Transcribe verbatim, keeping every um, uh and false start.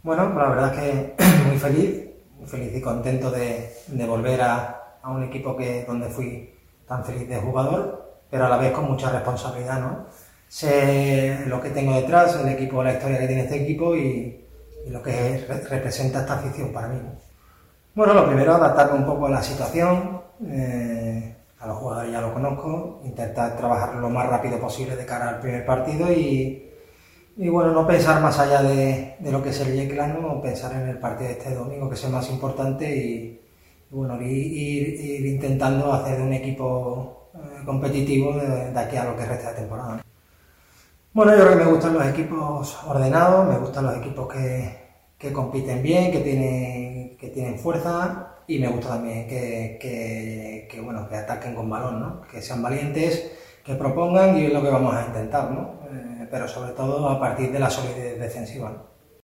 Bueno, pues la verdad es que muy feliz, muy feliz y contento de, de volver a, a un equipo que, donde fui tan feliz de jugador, pero a la vez con mucha responsabilidad, ¿no? Sé lo que tengo detrás, el equipo, la historia que tiene este equipo y, y lo que es, representa esta afición para mí, ¿no? Bueno, lo primero, adaptarme un poco a la situación, eh, a los jugadores ya lo conozco, intentar trabajar lo más rápido posible de cara al primer partido y Y bueno, no pensar más allá de, de lo que es el Yeclano, pensar en el partido de este domingo, que es el más importante, y, y bueno, ir, ir, ir intentando hacer de un equipo eh, competitivo de, de aquí a lo que resta de temporada. Bueno, yo creo que me gustan los equipos ordenados, me gustan los equipos que, que compiten bien, que tienen, que tienen fuerza, y me gusta también que, que, que, bueno, que ataquen con balón, ¿no? Que sean valientes, que propongan, y es lo que vamos a intentar, ¿no? Eh, pero sobre todo a partir de la solidez defensiva, ¿no?